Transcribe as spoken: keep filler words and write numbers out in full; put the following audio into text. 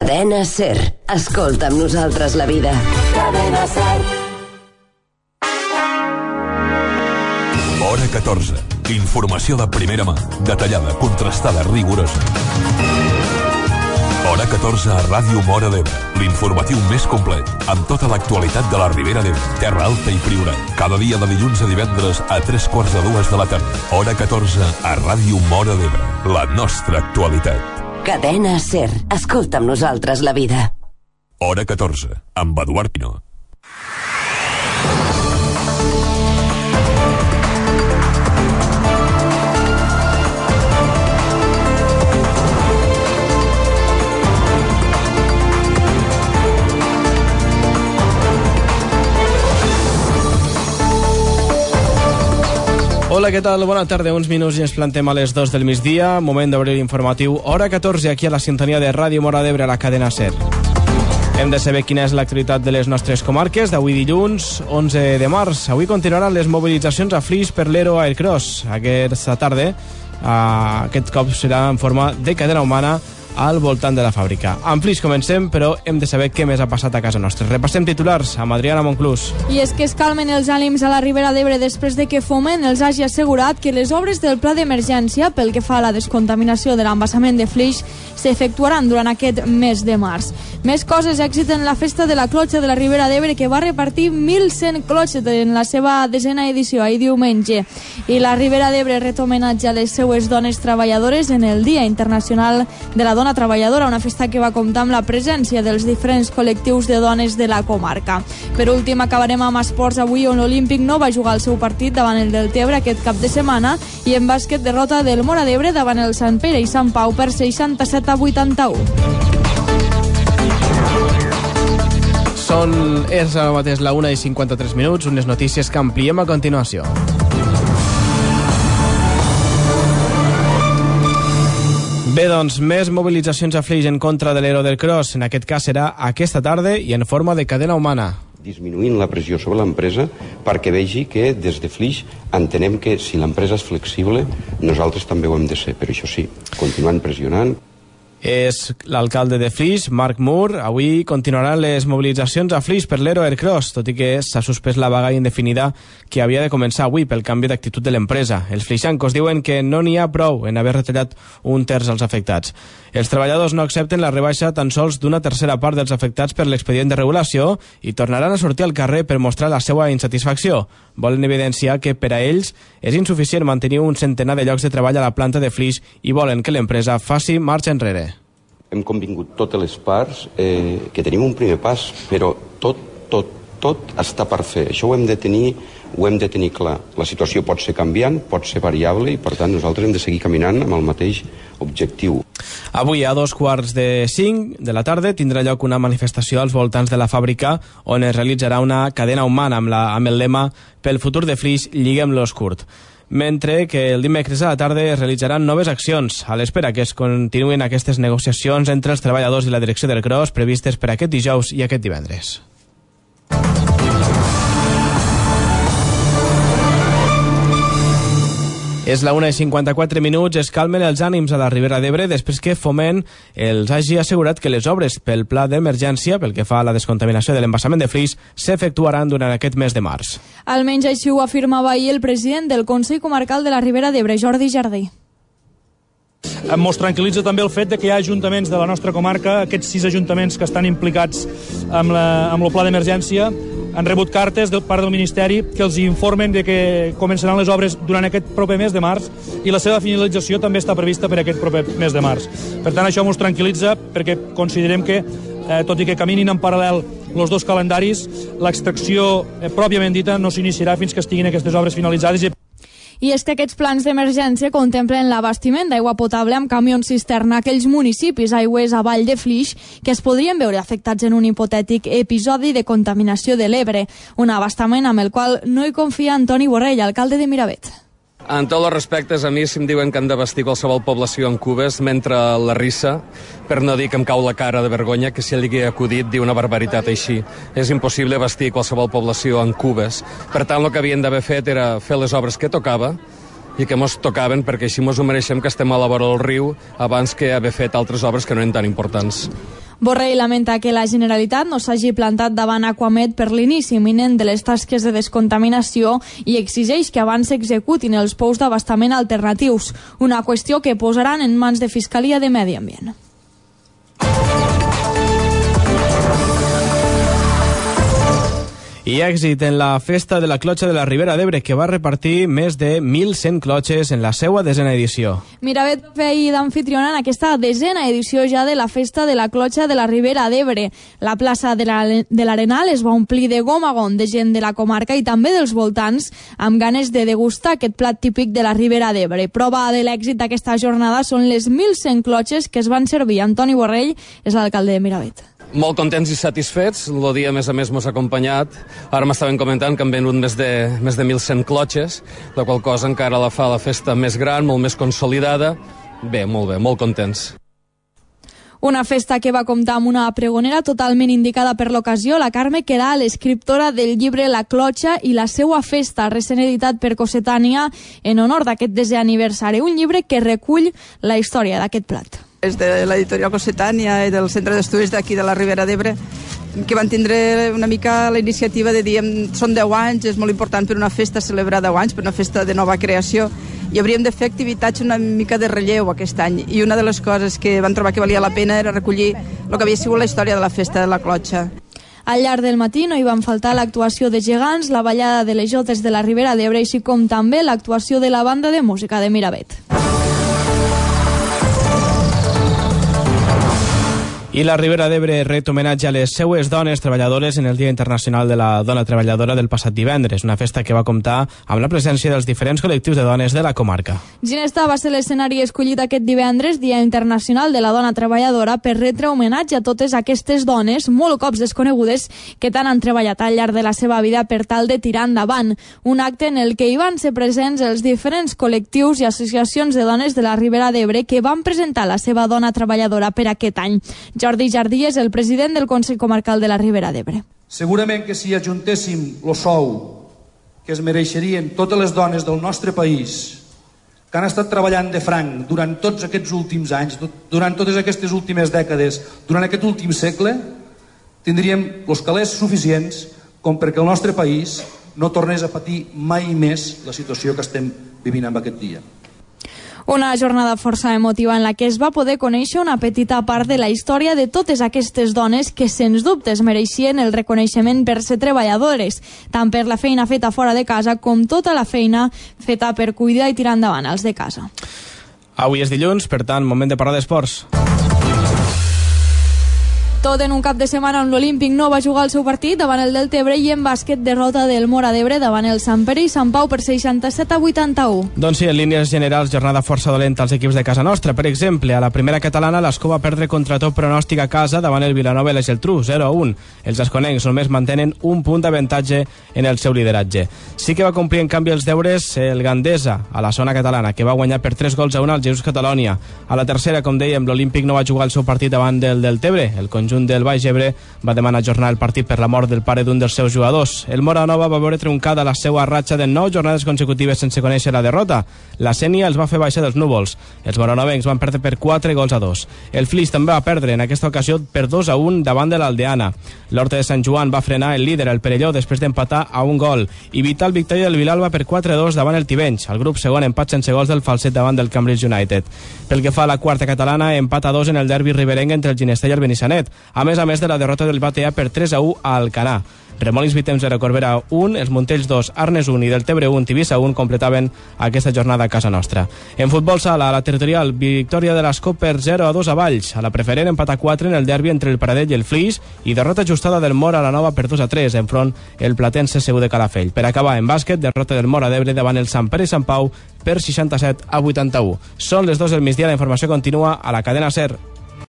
Cadena Ser. Escolta amb nosaltres la vida. Cadena Ser. Hora catorze. Informació de primera mà. Detallada, contrastada, rigorosa. Hora catorze a Ràdio Móra d'Ebre. L'informatiu més complet, amb tota l'actualitat de la Ribera d'Ebre, Terra Alta i Priorat. Cada dia de dilluns a divendres a tres quarts de dues de la tarda. Hora catorze a Ràdio Móra d'Ebre. La nostra actualitat. Cadena Ser. Escolta amb nosaltres la vida. Hora catorze, amb Eduard Pino. Hola, què tal? Bona tarda. Uns minuts i ens plantem a les dos del migdia. Moment d'obrir l'informatiu. Hora catorze, aquí a la sintonia de Ràdio Móra d'Ebre, a la cadena Ser. Hem de saber quina és l'actualitat de les nostres comarques d'avui dilluns, onze de març. Avui continuaran les mobilitzacions a Flix per l'Ero Aircross. Aquesta tarda, aquest cop serà en forma de cadena humana al voltant de la fàbrica. Amb Flix comencem, però hem de saber què més ha passat a casa nostra. Repassem titulars amb Adriana Monclús. I és que es calmen els ànims a la Ribera d'Ebre després de que Foment els hagi assegurat que les obres del pla d'emergència pel que fa a la descontaminació de l'embassament de Flix s'efectuaran durant aquest mes de març. Més coses, èxit en la festa de la clotxa de la Ribera d'Ebre, que va repartir mil cent clotxes en la seva desena edició ahir diumenge. I la Ribera d'Ebre ret homenatge a les seues dones treballadores en el Dia Internacional de la Dona Treballadora, una festa que va comptar amb la presència dels diferents col·lectius de dones de la comarca. Per últim, acabarem amb esports avui, on l'Olímpic no va jugar el seu partit davant el del Tebre aquest cap de setmana, i en bàsquet derrota del Móra d'Ebre davant el Sant Pere i Sant Pau per seixanta-set a vuitanta-u. Són, és ara mateix la una i cinquanta-tres minuts, unes notícies que ampliem a continuació. Bé, doncs, més mobilitzacions a Flix en contra de l'Ero del Cross. En aquest cas serà aquesta tarda i en forma de cadena humana. Disminuint la pressió sobre l'empresa perquè vegi que des de Flix entenem que si l'empresa és flexible, nosaltres també ho hem de ser. Però això sí, continuant pressionant. És l'alcalde de Flix, Marc Moore. Avui continuaran les mobilitzacions a Flix per l'Ero Aircross, tot i que s'ha suspès la vaga indefinida que havia de començar avui pel canvi d'actitud de l'empresa. Els flixancos diuen que no n'hi ha prou en haver retallat un terç als afectats. Els treballadors no accepten la rebaixa tan sols d'una tercera part dels afectats per l'expedient de regulació i tornaran a sortir al carrer per mostrar la seva insatisfacció. Volen evidenciar que per a ells és insuficient mantenir un centenar de llocs de treball a la planta de Flix i volen que l'empresa faci marxa enrere. Hem convingut totes les parts, eh, que tenim un primer pas, però tot, tot, tot està per fer. Això ho hem de tenir, ho hem de tenir clar. La situació pot ser canviant, pot ser variable i, per tant, nosaltres hem de seguir caminant amb el mateix objectiu. Avui a dos quarts de cinc de la tarda tindrà lloc una manifestació als voltants de la fàbrica on es realitzarà una cadena humana amb, la, amb el lema «Pel futur de Flix, lliguem-los curt». Mentre que el dimecres a la tarda es realitzaran noves accions a l'espera que es continuïn aquestes negociacions entre els treballadors i la direcció del Cross previstes per aquest dijous i aquest divendres. És la una i cinquanta-quatre minuts, es calmen els ànims a la Ribera d'Ebre després que Foment els hagi assegurat que les obres pel pla d'emergència, pel que fa a la descontaminació de l'embassament de Flix, s'efectuaran durant aquest mes de març. Almenys així ho afirmava ahir el president del Consell Comarcal de la Ribera d'Ebre, Jordi Jardí. Ens tranquil·litza també el fet de que hi ha ajuntaments de la nostra comarca, aquests sis ajuntaments que estan implicats amb, la, amb el pla d'emergència, han rebut cartes del part del Ministeri que els informen de que començaran les obres durant aquest proper mes de març i la seva finalització també està prevista per aquest proper mes de març. Per tant, això ens tranquil·litza perquè considerem que, eh, tot i que caminin en paral·lel els dos calendaris, l'extracció eh, pròpiament dita no s'iniciarà fins que estiguin aquestes obres finalitzades. I I és que aquests plans d'emergència contemplen l'abastiment d'aigua potable amb camions cisterna a aquells municipis aigües a Vall de Flix que es podrien veure afectats en un hipotètic episodi de contaminació de l'Ebre, un abastament amb el qual no hi confia Antoni Borrell, alcalde de Miravet. En tots els respectes, a mi si em diuen que han d'abastir qualsevol població en cubes, mentre la rissa, per no dir que em cau la cara de vergonya, que si algú ha acudit dir una barbaritat així. És impossible abastir qualsevol població en cubes. Per tant, el que havien d'haver fet era fer les obres que tocava, i que mos tocaven perquè així mos ho mereixem, que estem a la vora del riu abans que haver fet altres obres que no eren tan importants. Borrell lamenta que la Generalitat no s'hagi plantat davant Aquamed per l'inici imminent de les tasques de descontaminació i exigeix que abans s'executin els pous d'abastament alternatius, una qüestió que posaran en mans de Fiscalia de Medi Ambient. I èxit en la festa de la clotxa de la Ribera d'Ebre, que va repartir més de mil cent clotxes en la seva desena edició. Miravet feia d'anfitriona en aquesta desena edició ja de la festa de la clotxa de la Ribera d'Ebre. La plaça de l'Arenal es va omplir de gom a gom de gent de la comarca i també dels voltants, amb ganes de degustar aquest plat típic de la Ribera d'Ebre. Prova de l'èxit d'aquesta jornada són les mil cent clotxes que es van servir. Antoni Borrell és l'alcalde de Miravet. Molt contents i satisfets, el dia a més a més mos ha acompanyat. Ara m'estaven comentant que han venut més de, més de mil cent clotxes, la qual cosa encara la fa la festa més gran, molt més consolidada. Bé, molt bé, molt contents. Una festa que va comptar amb una pregonera totalment indicada per l'ocasió, la Carme Queralt, l'escriptora del llibre La clotxa i la seua festa, recent editat per Cossetània en honor d'aquest desè aniversari, un llibre que recull la història d'aquest plat. És de l'editorial Cossetània i del Centre d'Estudis d'aquí de la Ribera d'Ebre, que van tindre una mica la iniciativa de dir són deu anys, és molt important per una festa celebrar deu anys, per una festa de nova creació, i hauríem de fer activitats una mica de relleu aquest any, i una de les coses que van trobar que valia la pena era recollir el que havia sigut la història de la festa de la clotxa. Al llarg del matí no hi van faltar l'actuació de gegants, la ballada de les jotes de la Ribera d'Ebre, així com també l'actuació de la banda de música de Miravet. I la Ribera d'Ebre ret homenatge a les seues dones treballadores en el Dia Internacional de la Dona Treballadora del passat divendres, una festa que va comptar amb la presència dels diferents col·lectius de dones de la comarca. Ginesta va ser l'escenari escollit aquest divendres, Dia Internacional de la Dona Treballadora, per retre homenatge a totes aquestes dones, molt cops desconegudes, que tant han treballat al llarg de la seva vida per tal de tirar endavant. Un acte en el que hi van ser presents els diferents col·lectius i associacions de dones de la Ribera d'Ebre que van presentar la seva dona treballadora per aquest any. Jordi Jardí és el president del Consell Comarcal de la Ribera d'Ebre. Segurament que si ajuntéssim el sou que es mereixerien totes les dones del nostre país que han estat treballant de franc durant tots aquests últims anys, durant totes aquestes últimes dècades, durant aquest últim segle, tindríem els calés suficients com perquè el nostre país no tornés a patir mai més la situació que estem vivint en aquest dia. Una jornada força emotiva en la que es va poder conèixer una petita part de la història de totes aquestes dones que sens dubtes mereixien el reconeixement per ser treballadores, tant per la feina feta fora de casa com tota la feina feta per cuidar i tirar endavant els de casa. Avui és dilluns, per tant, moment de parlar d'esports. Tot en un cap de setmana on l'Olímpic no va jugar el seu partit davant el Deltebre i en bàsquet derrota del Móra d'Ebre davant el Sant Pere i Sant Pau per seixanta-set a vuitanta-u. Doncs sí, en línies generals, jornada força dolenta als equips de casa nostra. Per exemple, a la primera catalana, l'Escó va perdre contra tot pronòstic a casa davant el Vilanova i la Geltrú, zero a un. Els asconencs només mantenen un punt d'avantatge en el seu lideratge. Sí que va complir, en canvi, els deures el Gandesa, a la zona catalana, que va guanyar per tres gols a un al Jesús Catalònia. A la tercera, com dèiem, l'Olímpic no va jugar el seu partit davant del Deltebre. El conjunt del Baix Ebre va demanar ajornar el partit per la mort del pare d'un dels seus jugadors. El Móra Nova va veure truncada la seva ratxa de nou jornades consecutives sense conèixer la derrota. La Sénia els va fer baixar dels núvols. Els moranovencs van perdre per quatre gols a dos. El Flix també va perdre, en aquesta ocasió per dos a un davant de l'Aldeana. L'Horta de Sant Joan va frenar el líder, el Perelló, després d'empatar a un gol. I vital victòria del Vilalba per quatre a dos davant el Tivenys. El grup segon empat sense gols del Falset davant del Cambridge United. Pel que fa a la quarta catalana, empat a dos en el derbi riberenc entre el Ginestà i el Benissanet. A més a més de la derrota del Batea per tres a u a Alcanar. Remolins Vitems zero, Corbera un, els Montells dos, Arnes un i Deltebre un, Tivissa un completaven aquesta jornada a casa nostra. En futbol sala, a la territorial, victòria de l'Escó per zero a dos a Valls. A la preferent, empat a quatre en el derbi entre el Pradell i el Flix i derrota ajustada del Móra a la Nova per dos a tres, enfront el Platense C U de Calafell. Per acabar, en bàsquet, derrota del Móra d'Ebre davant el Sant Pere i Sant Pau per seixanta-set a vuitanta-u. Són les dos del migdia, la informació continua a la cadena SER.